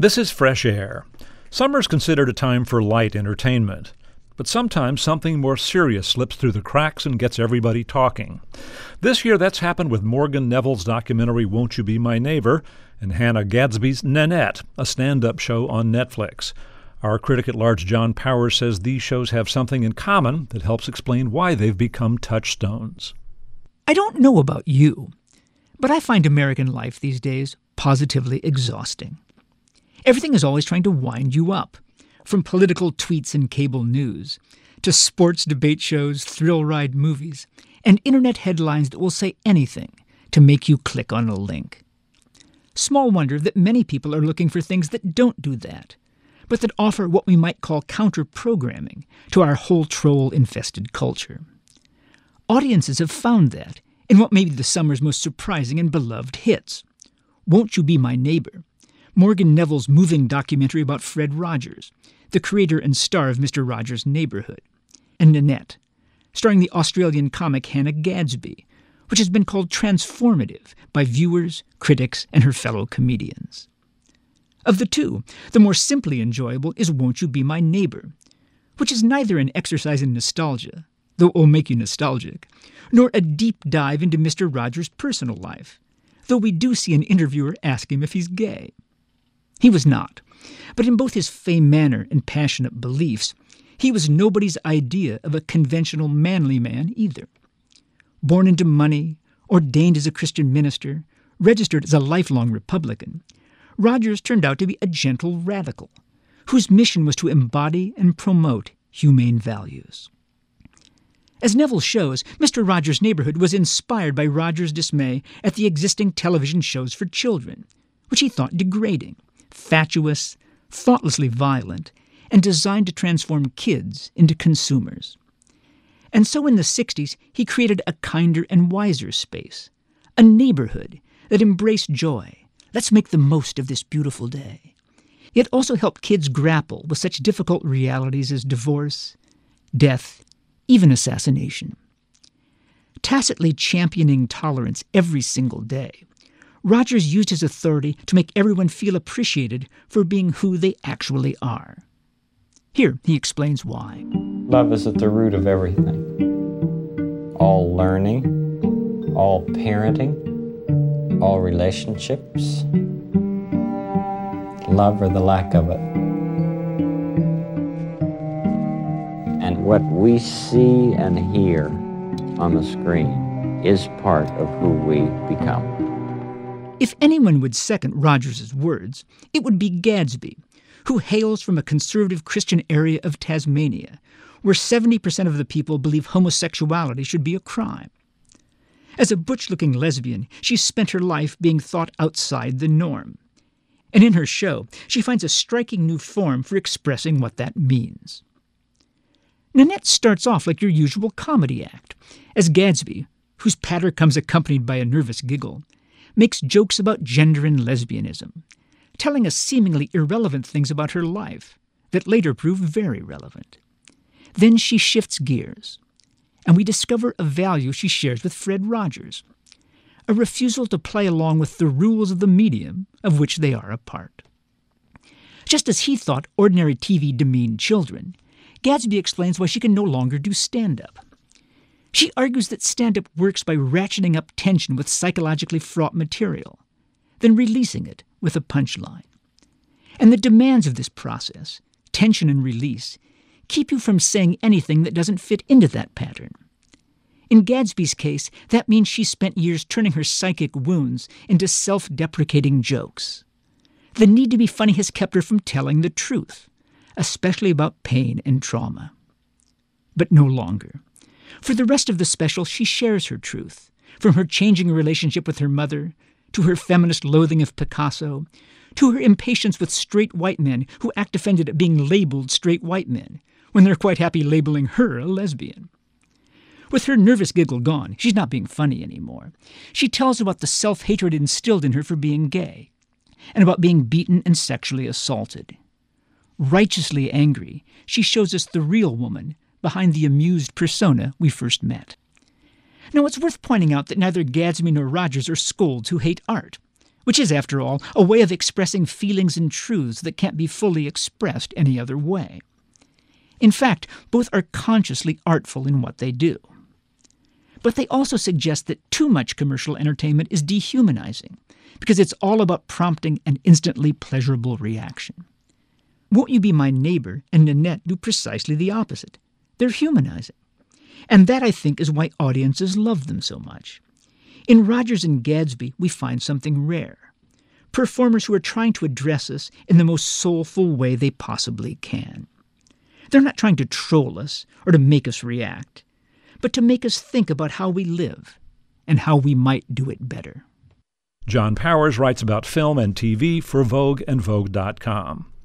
This is Fresh Air. Summer's considered a time for light entertainment, but sometimes something more serious slips through the cracks and gets everybody talking. This year that's happened with Morgan Neville's documentary Won't You Be My Neighbor and Hannah Gadsby's Nanette, a stand-up show on Netflix. Our critic-at-large John Powers says these shows have something in common that helps explain why they've become touchstones. I don't know about you, but I find American life these days positively exhausting. Everything is always trying to wind you up, from political tweets and cable news, to sports debate shows, thrill-ride movies, and internet headlines that will say anything to make you click on a link. Small wonder that many people are looking for things that don't do that, but that offer what we might call counter-programming to our whole troll-infested culture. Audiences have found that in what may be the summer's most surprising and beloved hits. Won't You Be My Neighbor? Morgan Neville's moving documentary about Fred Rogers, the creator and star of Mr. Rogers' Neighborhood, and Nanette, starring the Australian comic Hannah Gadsby, which has been called transformative by viewers, critics, and her fellow comedians. Of the two, the more simply enjoyable is Won't You Be My Neighbor, which is neither an exercise in nostalgia, though it will make you nostalgic, nor a deep dive into Mr. Rogers' personal life, though we do see an interviewer ask him if he's gay. He was not, but in both his fame manner and passionate beliefs, he was nobody's idea of a conventional manly man either. Born into money, ordained as a Christian minister, registered as a lifelong Republican, Rogers turned out to be a gentle radical, whose mission was to embody and promote humane values. As Neville shows, Mr. Rogers' Neighborhood was inspired by Rogers' dismay at the existing television shows for children, which he thought degrading, fatuous, thoughtlessly violent, and designed to transform kids into consumers. And so in the 60s, he created a kinder and wiser space, a neighborhood that embraced joy. Let's make the most of this beautiful day. Yet also helped kids grapple with such difficult realities as divorce, death, even assassination. Tacitly championing tolerance every single day, Rogers used his authority to make everyone feel appreciated for being who they actually are. Here, he explains why. Love is at the root of everything. All learning, all parenting, all relationships, love or the lack of it. And what we see and hear on the screen is part of who we become. If anyone would second Rogers' words, it would be Gadsby, who hails from a conservative Christian area of Tasmania, where 70% of the people believe homosexuality should be a crime. As a butch-looking lesbian, she spent her life being thought outside the norm. And in her show, she finds a striking new form for expressing what that means. Nanette starts off like your usual comedy act, as Gadsby, whose patter comes accompanied by a nervous giggle, makes jokes about gender and lesbianism, telling us seemingly irrelevant things about her life that later prove very relevant. Then she shifts gears, and we discover a value she shares with Fred Rogers, a refusal to play along with the rules of the medium of which they are a part. Just as he thought ordinary TV demeaned children, Gadsby explains why she can no longer do stand-up. She argues that stand-up works by ratcheting up tension with psychologically fraught material, then releasing it with a punchline. And the demands of this process, tension and release, keep you from saying anything that doesn't fit into that pattern. In Gadsby's case, that means she spent years turning her psychic wounds into self-deprecating jokes. The need to be funny has kept her from telling the truth, especially about pain and trauma. But no longer. For the rest of the special, she shares her truth, from her changing relationship with her mother, to her feminist loathing of Picasso, to her impatience with straight white men who act offended at being labeled straight white men, when they're quite happy labeling her a lesbian. With her nervous giggle gone, she's not being funny anymore. She tells about the self-hatred instilled in her for being gay, and about being beaten and sexually assaulted. Righteously angry, she shows us the real woman behind the amused persona we first met. Now, it's worth pointing out that neither Gadsby nor Rogers are scolds who hate art. which is, after all, a way of expressing feelings and truths that can't be fully expressed any other way. In fact, both are consciously artful in what they do. But they also suggest that too much commercial entertainment is dehumanizing, because it's all about prompting an instantly pleasurable reaction. Won't You Be My Neighbor and Nanette do precisely the opposite. They're humanizing. And that, I think, is why audiences love them so much. In Rogers and Gadsby, we find something rare. Performers who are trying to address us in the most soulful way they possibly can. They're not trying to troll us or to make us react, but to make us think about how we live and how we might do it better. John Powers writes about film and TV for Vogue and Vogue.com.